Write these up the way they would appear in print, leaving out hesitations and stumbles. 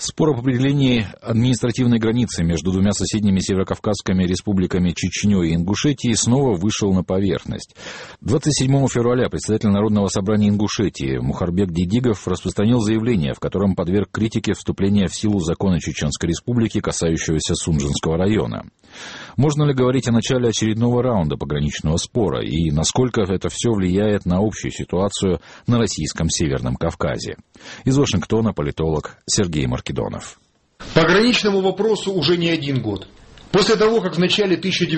Спор об определении административной границы между двумя соседними северокавказскими республиками Чечней и Ингушетией снова вышел на поверхность. 27 февраля председатель Народного собрания Ингушетии Мухарбек Дидигов распространил заявление, в котором подверг критике вступления в силу закона Чеченской республики, касающегося Сунжинского района. Можно ли говорить о начале очередного раунда пограничного спора и насколько это все влияет на общую ситуацию на российском Северном Кавказе? Из Вашингтона политолог Сергей Маркедонов. Пограничному вопросу уже не один год. После того, как в начале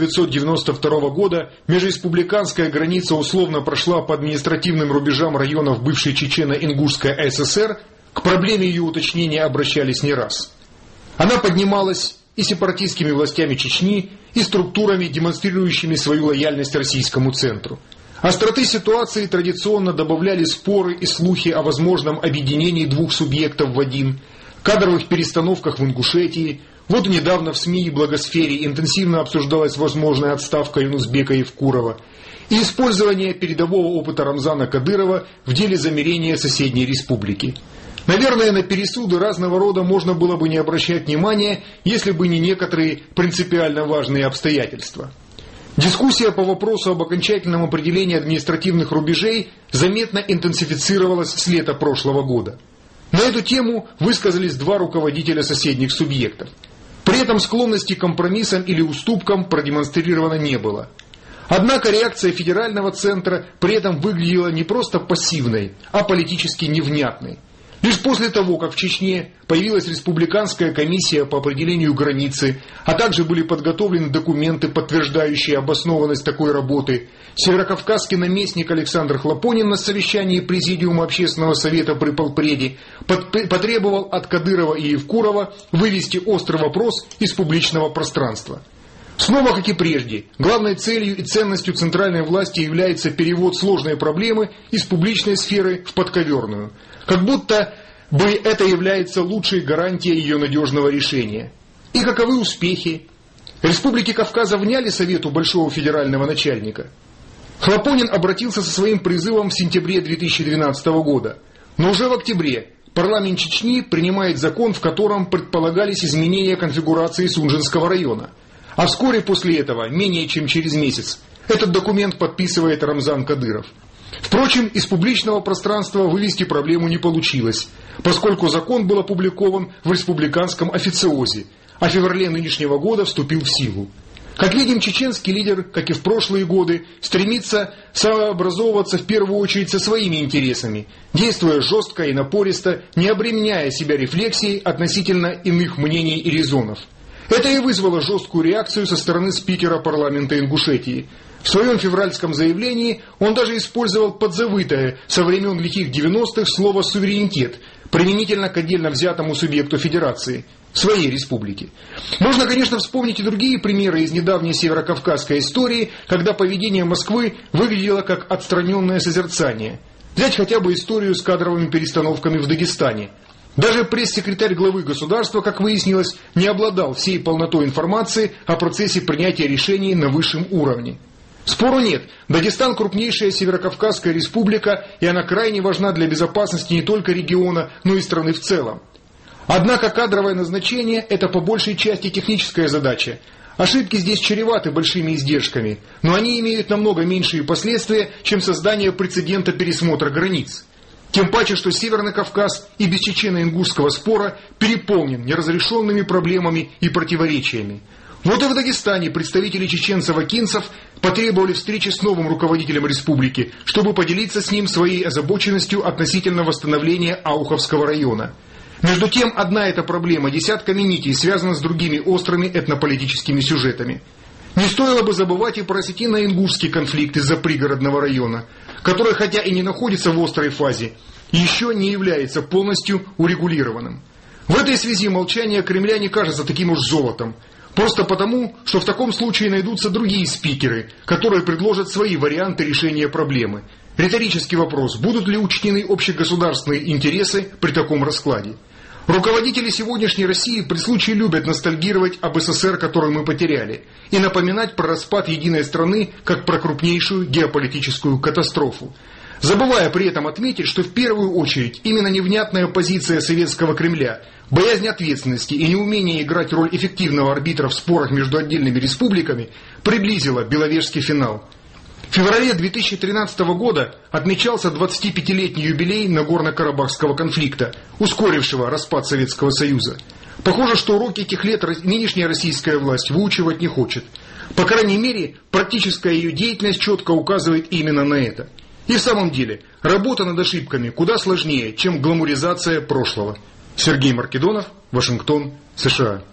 1992 года межреспубликанская граница условно прошла по административным рубежам районов бывшей Чечено-Ингушской ССР, к проблеме ее уточнения обращались не раз. Она поднималась и сепаратистскими властями Чечни, и структурами, демонстрирующими свою лояльность российскому центру. Остроты ситуации традиционно добавляли споры и слухи о возможном объединении двух субъектов в один, кадровых перестановках в Ингушетии. Вот недавно в СМИ и благосфере интенсивно обсуждалась возможная отставка Юнусбека Евкурова и использование передового опыта Рамзана Кадырова в деле замирения соседней республики. Наверное, на пересуды разного рода можно было бы не обращать внимания, если бы не некоторые принципиально важные обстоятельства. Дискуссия по вопросу об окончательном определении административных рубежей заметно интенсифицировалась с лета прошлого года. На эту тему высказались два руководителя соседних субъектов. При этом склонности к компромиссам или уступкам продемонстрировано не было. Однако реакция федерального центра при этом выглядела не просто пассивной, а политически невнятной. Лишь после того, как в Чечне появилась республиканская комиссия по определению границы, а также были подготовлены документы, подтверждающие обоснованность такой работы, северокавказский наместник Александр Хлопонин на совещании Президиума Общественного совета при Полпреде потребовал от Кадырова и Евкурова вывести острый вопрос из публичного пространства. Снова, как и прежде, главной целью и ценностью центральной власти является перевод сложной проблемы из публичной сферы в подковерную. Как будто бы это является лучшей гарантией ее надежного решения. И каковы успехи? Республики Кавказа вняли совету большого федерального начальника. Хлопонин обратился со своим призывом в сентябре 2012 года. Но уже в октябре парламент Чечни принимает закон, в котором предполагались изменения конфигурации Сунжинского района. А вскоре после этого, менее чем через месяц, этот документ подписывает Рамзан Кадыров. Впрочем, из публичного пространства вывести проблему не получилось, поскольку закон был опубликован в республиканском официозе, а в феврале нынешнего года вступил в силу. Как видим, чеченский лидер, как и в прошлые годы, стремится сообразовываться в первую очередь со своими интересами, действуя жестко и напористо, не обременяя себя рефлексией относительно иных мнений и резонов. Это и вызвало жесткую реакцию со стороны спикера парламента Ингушетии. В своем февральском заявлении он даже использовал подзабытое со времен лихих 90-х слово «суверенитет», применительно к отдельно взятому субъекту федерации, своей республике. Можно, конечно, вспомнить и другие примеры из недавней северокавказской истории, когда поведение Москвы выглядело как отстраненное созерцание. Взять хотя бы историю с кадровыми перестановками в Дагестане. Даже пресс-секретарь главы государства, как выяснилось, не обладал всей полнотой информации о процессе принятия решений на высшем уровне. Спору нет, Дагестан – крупнейшая северокавказская республика, и она крайне важна для безопасности не только региона, но и страны в целом. Однако кадровое назначение – это по большей части техническая задача. Ошибки здесь чреваты большими издержками, но они имеют намного меньшие последствия, чем создание прецедента пересмотра границ. Тем паче, что Северный Кавказ и без чечено-ингушского спора переполнен неразрешенными проблемами и противоречиями. Вот и в Дагестане представители чеченцев-акинцев потребовали встречи с новым руководителем республики, чтобы поделиться с ним своей озабоченностью относительно восстановления Ауховского района. Между тем, одна эта проблема десятками нитей связана с другими острыми этнополитическими сюжетами. Не стоило бы забывать и про осетино-ингушский конфликт из-за пригородного района, который, хотя и не находится в острой фазе, еще не является полностью урегулированным. В этой связи молчание Кремля не кажется таким уж золотом. Просто потому, что в таком случае найдутся другие спикеры, которые предложат свои варианты решения проблемы. Риторический вопрос: будут ли учтены общегосударственные интересы при таком раскладе? Руководители сегодняшней России при случае любят ностальгировать об СССР, который мы потеряли, и напоминать про распад единой страны как про крупнейшую геополитическую катастрофу. забывая при этом отметить, что в первую очередь именно невнятная позиция советского Кремля, боязнь ответственности и неумение играть роль эффективного арбитра в спорах между отдельными республиками приблизила Беловежский финал. В феврале 2013 года отмечался 25-летний юбилей Нагорно-Карабахского конфликта, ускорившего распад Советского Союза. Похоже, что уроки этих лет нынешняя российская власть выучивать не хочет. По крайней мере, практическая ее деятельность четко указывает именно на это. И в самом деле, работа над ошибками куда сложнее, чем гламуризация прошлого. Сергей Маркедонов, Вашингтон, США.